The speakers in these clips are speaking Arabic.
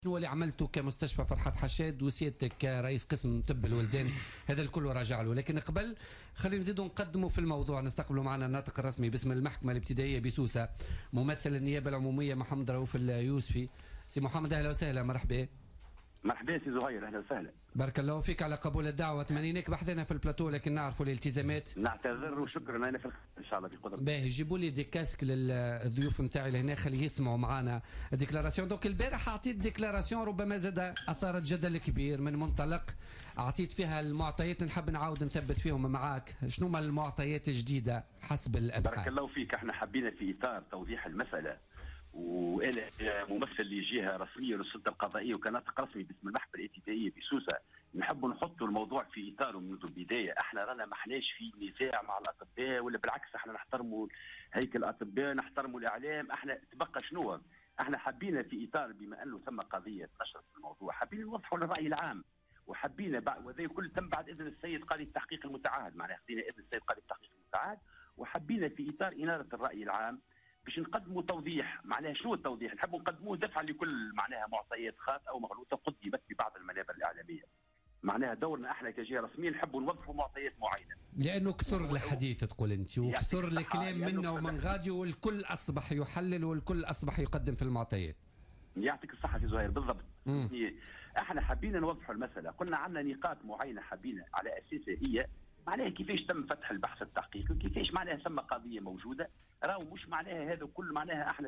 شنو اللي عملته كمستشفى فرحات حشاد وسيادتك كرئيس قسم طب الولدان؟ هذا الكل راجع له، لكن قبل خلينا نزيدوا نقدموا في الموضوع. نستقبلوا معنا الناطق الرسمي باسم المحكمة الابتدائية بسوسة ممثل النيابة العمومية محمد رؤوف اليوسفي. سي محمد اهلا وسهلا. مرحبا. مرحبا سي زهير، اهلا وسهلا. بارك الله فيك على قبول الدعوه. تمنيناك بحثنا في البلاتو لكن نعرفوا الالتزامات. نعتذر وشكرا، انا في ان شاء الله بقدر. باهي جيبوا لي دي كاسك للضيوف نتاعي لهنا خلي يسمعوا معنا الديكلاراسيون. دونك البارح اعطيت ديكلاراسيون ربما زاد اثارت جدل كبير من منطلق اعطيت فيها المعطيات. نحب نعاود نثبت فيهم معاك شنو ما المعطيات الجديده حسب الابحاث. بارك الله فيك. احنا حبينا في اطار توضيح المساله وانا ممثل لجهه رسميه للسلطه القضائيه وكناطق رسمي باسم المحكمه الابتدائيه بسوسه، نحب نحطوا الموضوع في اطاره منذ البدايه. احنا رانا ما احناش في نزاع مع الاطباء ولا بالعكس، احنا نحترموا هيكل الاطباء، نحترموا الاعلام. احنا تبقى شنو؟ احنا حبينا في اطار بما انه ثم قضيه نشرت في الموضوع، حابين نوضحوا للراي العام، وحبينا بعد وهذا كل تم بعد اذن السيد قاضي التحقيق المتعهد. معناها خذينا اذن السيد قاضي التحقيق المتعهد وحبينا في اطار اناره الراي العام باش نقدموا توضيح. معناها شنو التوضيح؟ نحب نقدموه دفعا لكل معناها معطيات خاطئه او مغلوطه قدمت في بعض المنابر الاعلاميه. معناها دورنا احنا كجهه رسميه نحب نوظفوا معطيات معينه. لانه كثر الحديث تقول انت وكثر الكلام منا ومن غادي والكل اصبح يحلل والكل اصبح يقدم في المعطيات. يعطيك الصحه في زهير. بالضبط. احنا حبينا نوضحوا المساله، قلنا عندنا نقاط معينه حبينا على اساسها هي معناها كيفاش تم فتح البحث التحقيقي وكيفاش معناها ثم قضيه موجوده. راهو مش معناها هذا كل معناها احنا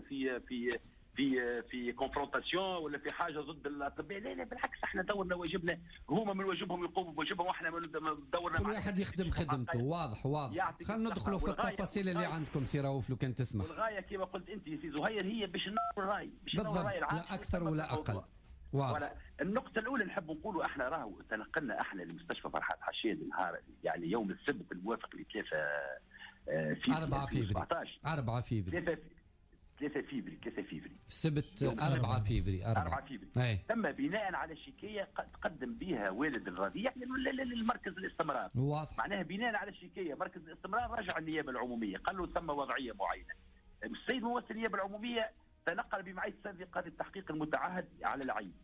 في كونفرونتاسيون ولا في حاجه ضد الاطباء. لا لا بالعكس، احنا دورنا واجبنا، هما من واجبهم يقوموا بواجبهم واحنا من دورنا كل واحد يخدم خدمته. واضح واضح. خلينا ندخلوا في التفاصيل اللي عندكم سي رؤوف لو كان تسمح. والغايه كما قلت انت سي زهير هي باش ننور الراي، باش ننور الراي العام، لا اكثر ولا اقل. واضح. النقطة الأولى نحب نقولوا احنا راهو تنقلنا احنا لمستشفى فرحات حشاد نهار يعني يوم السبت الموافق ل 3 فيفري 4 فيفري 4 فيفري 3 فيفري السبت 4 فيفري 4 فيفري تم بناء على شكاية تقدم بها والد الرضيع للمركز الاستمرار. واضح. معناها بناء على الشكاية مركز الاستمرار رجع النيابة العمومية قال له ثم وضعية معينة. السيد ممثل النيابة العموميه تنقل بمعية السيد قاضي التحقيق المتعهد على العين.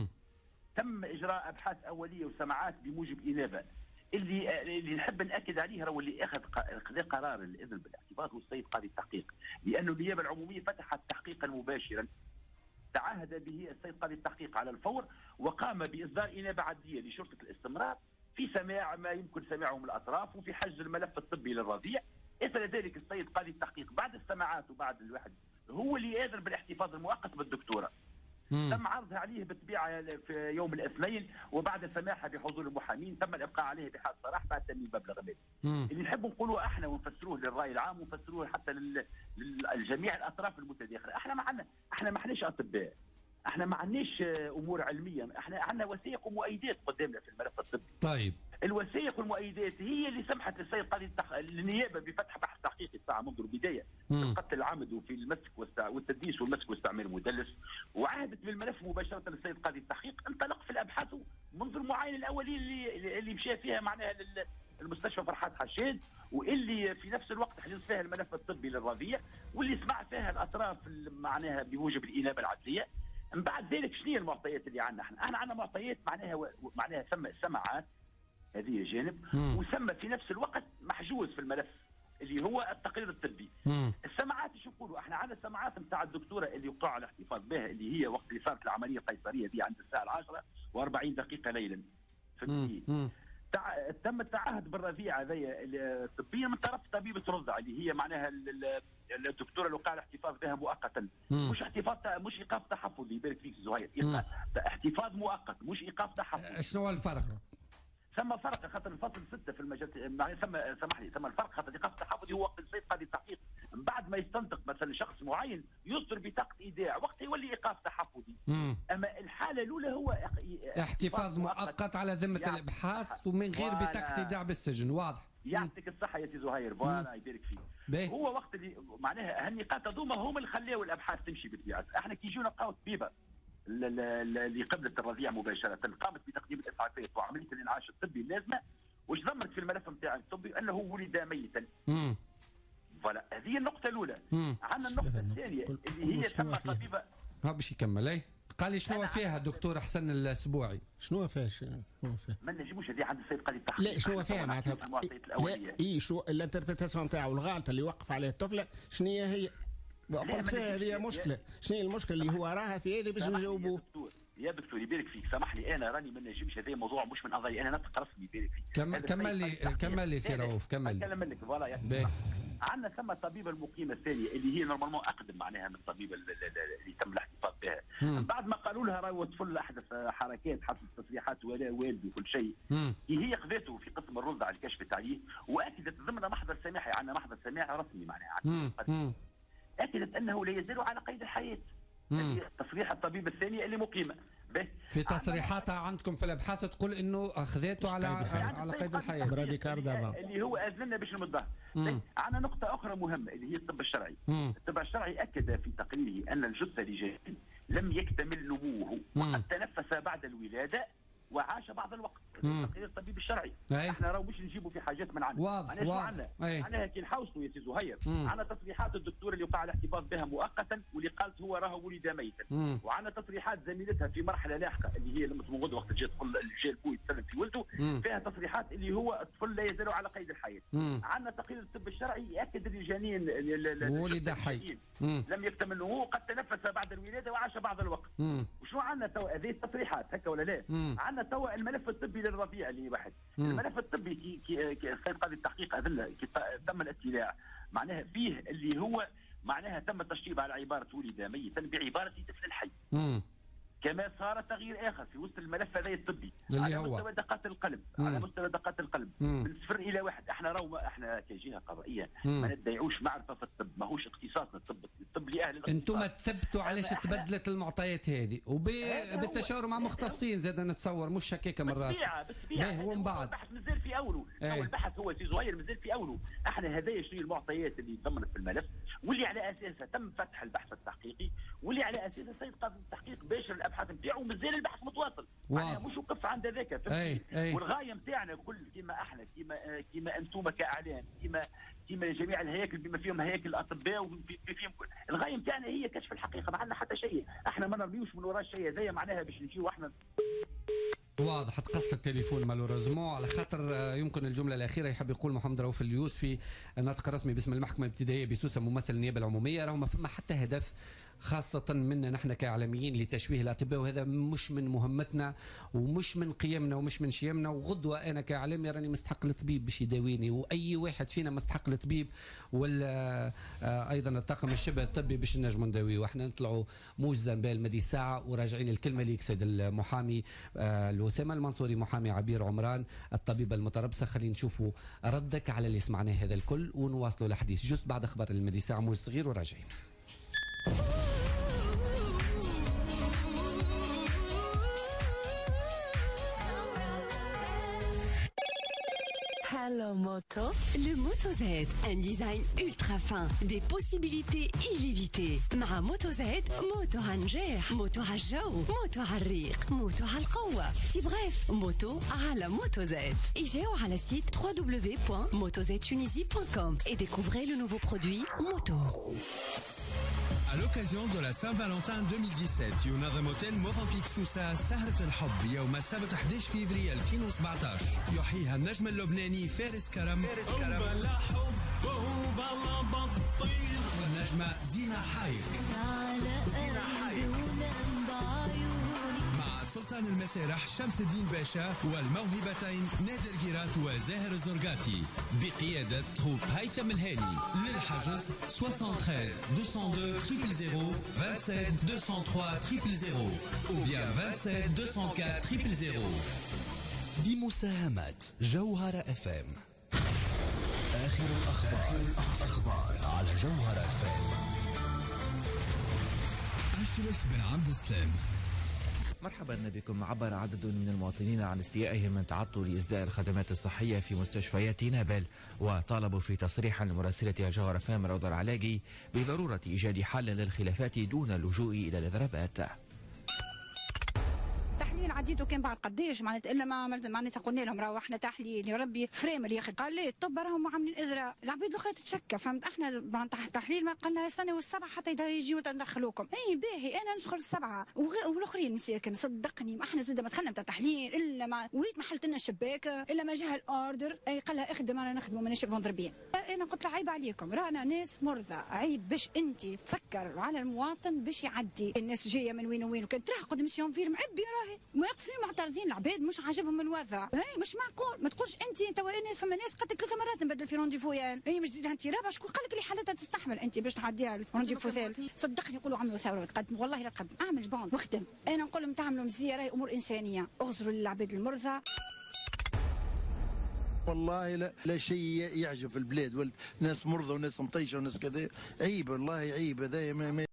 تم اجراء ابحاث اوليه وسماعات بموجب انابه. اللي نحب ناكد عليه هو اللي اخذ قرار الاذن بالاحتفاظ هو السيد قاضي التحقيق، لانه النيابه العموميه فتحت تحقيقا مباشرا تعهد به السيد قاضي التحقيق على الفور وقام باصدار انابه عدليه لشرطه الاستمرار في سماع ما يمكن سماعه من الاطراف وفي حجز الملف الطبي للرضيع. اثر ذلك السيد قاضي التحقيق بعد السماعات وبعد الواحد هو اللي يأذن بالاحتفاظ المؤقت بالدكتورة. تم عرضها عليه بالطبيعه في يوم الاثنين وبعد سماحها بحضور المحامين تم الابقاء عليه بحال صراحه بعد تامين مبلغ مالي. اللي نحب نقولوه احنا ونفسروه للراي العام ونفسروه حتى للجميع الاطراف المتداخله. احنا ما عندناش اطباء، احنا ما عندناش امور علميه، احنا عندنا وثائق ومؤيدات قدامنا في الملف الطبي. طيب الوثائق والمؤيدات هي اللي سمحت للسيد قاضي النيابه بفتح بحث تحقيقي الساعه منذ البدايه في القتل العمد وفي المسك والتدليس والمسك واستعمال المدلس، وعهدت بالملف مباشره للسيد قاضي التحقيق. انطلق في الابحاث منذ المعاينه الاوليه اللي مشى فيها معناها المستشفى فرحات حشاد، واللي في نفس الوقت حجز فيها الملف الطبي للرضيع، واللي سمع فيها الاطراف معناها بموجب الانابه العدليه. من بعد ذلك شنو هي المعطيات اللي عندنا؟ احنا عندنا معطيات معناها ثم سماعات هذه جانب، وثم في نفس الوقت محجوز في الملف اللي هو التقرير الطبي. السماعات شو نقولوا؟ احنا عندنا السماعات نتاع الدكتوره اللي وقع الاحتفاظ بها اللي هي وقت اللي صارت العمليه القيصريه دي عند الساعه 10:40 دقيقه ليلا. تم التعهد بالرضيع هذايا الطبيه من طرف طبيبه رضع اللي هي معناها الدكتوره اللي وقع الاحتفاظ بها مؤقتا، مش مش ايقاف تحفظي. يبارك فيك زهير، احتفاظ مؤقت مش ايقاف تحفظي. شنو الفرق؟ ثم فرق خاطر الفصل 6 في المجال سمح لي ثم الفرق خاطر ايقاف التحفظي هو وقت السيد قاضي التحقيق من بعد ما يستنطق مثلا شخص معين يصدر بطاقه ايداع وقت يولي ايقاف تحفظي. اما الحاله الاولى هو احتفاظ مؤقت على ذمه الابحاث ومن غير بطاقه ايداع بالسجن. واضح. يعطيك الصحه يا سي زهير. فوالا يبارك فيك. هو وقت اللي معناها هالنقاط هذوما هم اللي خلاو الابحاث تمشي بالطبيعه. احنا كي يجونا لقاو طبيبه اللي قبلت الرضيع مباشره قامت بتقديم الاسعافات وعمليه الانعاش الطبي اللازمه، واش ضمنت في الملف نتاع الطبي انه ولد ميتا. فوالا هذه النقطه الاولى. عندنا النقطه الثانيه اللي هي ثم طبيبه باش يكمل. قال لي شنو فيها الدكتور حسن الاسبوعي؟ شنو فيها؟ ما نجموش هذه عند السيد قاضي التحقيق. لا شنو فيها معناتها؟ اي شو الانتربريتاسيون نتاعو الغلطه اللي وقف عليها الطفله شنو هي؟ قلت فيها هذه مشكله، شنو هي المشكله اللي هو راها في هذه باش نجاوبوه؟ يا دكتور يبارك فيك، سامح لي انا راني ما نجمش، هذا موضوع مش من قضايا، انا نطق رسمي يبارك فيك. كمل لي سي رؤوف كمل. نكمل لك فوالا. عندنا ثم الطبيبه المقيمه الثانيه اللي هي نورمالمون اقدم معناها من الطبيبه اللي تم الاحتفاظ بها، بعد ما قالوا لها راهو الطفل احدث حركات، حدث تصريحات ولاء والدي وكل شيء، هي خذته في قسم الرضع اللي كشفت عليه واكدت ضمن محضر سماحي، عندنا محضر سماحي رسمي معناها، اكدت انه لا يزال على قيد الحياه. تصريح الطبيبه الثانيه اللي مقيمه في تصريحاتها عندكم في الابحاث تقول انه اخذته على قيد الحياه اللي هو اذلنا باش نمضها. عندنا نقطه اخرى مهمه اللي هي الطب الشرعي. الطب الشرعي اكد في تقريره ان الجثه لجنين لم يكتمل نموه وقد تنفس بعد الولاده وعاش بعض الوقت. تقرير الطبيب الشرعي. احنا راهو مش نجيبوا في حاجات من عندنا. واضح. معناها كي نحوصوا يا سي زهير عندنا تصريحات الدكتور اللي وقع الاحتفاظ بها مؤقتا واللي قالت هو راهو ولد ميتا. وعندنا تصريحات زميلتها في مرحله لاحقه اللي هي لما تمغد وقت جات تقول جا البو يتسلم في ولده، فيها تصريحات اللي هو الطفل لا يزال على قيد الحياه. عندنا تقرير الطب الشرعي ياكد ان الجنين ولد حي لم يكتمل نموه قد تنفس بعد الولاده وعاش بعض الوقت. وشنو عندنا توا هذه التصريحات هكا ولا لا؟ عندنا توا الملف الطبي للربيع اللي واحد. الملف الطبي السيد قاضي التحقيق اذن تم الاطلاع معناها فيه اللي هو معناها تم التشطيب على عباره ولد ميتا بعباره طفل الحي. كما صار تغيير اخر في وسط الملف هذا الطبي على مستوى دقات القلب، على مستوى دقات القلب من 0 إلى 1. احنا كجهه قضائيه ما ندعيوش معرفه في الطب، ماهوش اختصاصنا الطب لاهل الاختصاص. انتم تثبتوا علاش تبدلت المعطيات هذه وبالتشاور مع مختصين زاد نتصور مش هكاك من راسك. بالطبيعه هو من بعد البحث مازال في اوله. البحث هو سي زهير مازال في اوله. احنا هذايا شنو المعطيات اللي ضمنت في الملف واللي على اساسها تم فتح البحث التحقيقي واللي على اساسها السيد قاضي التحقيق باشر الابحاث نتاعو مازال البحث متواصل. مش وقف عند ذاك. والغايه نتاعنا كل كيما احنا كيما انتم كاعلام كيما جميع الهياكل بما فيهم هياكل الاطباء وفيهم الغايه نتاعنا هي كشف الحقيقه. ما عندنا حتى شيء، احنا ما نرميوش من وراء الشيء هذايا معناها باش نجيو احنا. واضح تقص التليفون مالوريزمون على خاطر يمكن الجمله الاخيره يحب يقول محمد رؤوف اليوسفي الناطق الرسمي باسم المحكمه الابتدائيه بسوسه ممثل النيابه العموميه راهو ما فما حتى هدف خاصة منا نحن كإعلاميين لتشويه الأطباء، وهذا مش من مهمتنا ومش من قيمنا ومش من شيمنا. وغدوة أنا كإعلامي راني مستحق الطبيب باش يداويني، وأي واحد فينا مستحق الطبيب ولا أيضا الطاقم الشبه الطبي باش نجموا نداويه. وإحنا نطلعوا موج زنبال مدي ساعة وراجعين الكلمة ليك سيد المحامي الوسامة المنصوري محامي عبير عمران الطبيبة المتربصة. خلينا نشوفوا ردك على اللي سمعناه هذا الكل ونواصلوا الحديث جست بعد أخبار المدي ساعة موج صغير وراجعين. Hello Moto. Le Moto Z, un design ultra fin, des possibilités illimitées. مع Moto Z, موتو هنجاح، موتو هالجو، موتو هالريق، موتو هالقوة. Bref, موتو على Moto Z. اجاو على site www.motoztunisie.com et découvrez le nouveau produit Moto. À l'occasion de la Saint-Valentin 2017 ينظم اوتيل موفنبيك سوسة سهرة الحب يوم السبت 11 فبراير 2017 يحييها النجم اللبناني فارس كرم والنجمة دينا حايك مع سلطان المسارح شمس الدين باشا والموهبتين نادر جيرات وزاهر الزرقاتي بقيادة تروب هيثم الهاني. للحجز 73 202 000 27 203 000 ou bien 27 204 000 بمساهمة جوهرة FM. آخر الأخبار على جوهرة FM. أشرف بن عبد السلام. مرحبا بكم. عبر عدد من المواطنين عن استيائهم من تعطل إصداء الخدمات الصحية في مستشفيات نابل، وطالبوا في تصريح لمراسلة جوهرة FM روضة العلاقي بضرورة إيجاد حل للخلافات دون اللجوء إلى الإضرابات. عديتوا كان بعد قداش معناتها الا ما معناتها قلنا لهم راهو احنا تحليل يا ربي فريمر يا اخي قال لي الطب راهم عاملين اذراء العباد الاخرى تتشكى فهمت احنا معناتها تحليل ما قلنا السنه والسبعه حتى يجيو ندخلوكم اي باهي انا ندخل السبعه والاخرين مساكن صدقني ما احنا زاد ما دخلنا نتاع تحليل الا ما وليت ما حلت لنا الشباك الا ما جا الاوردر اي قال لها اخدم انا نخدموا ماناش فوندربين انا قلت لها عيب عليكم رانا ناس مرضى عيب باش انت تسكر على المواطن باش يعدي الناس جايه من وين وين وكان ترهقوا ديمسيون فيلم عبي راهي واقفين معترضين العباد مش عاجبهم الوضع هي مش معقول ما تقولش انت توا ناس فما ناس قالت لك 3 مرات نبدل في رونديفو يعني هي مش زيد انت رابع شكون قال لك اللي حالتها تستحمل انت باش تعديها رونديفو ثالث صدقني يقولوا عملوا ثوره وتقدم والله لا تقدم اعمل جبون واخدم انا نقول لهم تعملوا مزيه راهي امور انسانيه اغزروا للعباد المرضى والله لا شيء يعجب في البلاد ناس مرضى وناس مطيشه وناس كذا عيب والله عيب هذا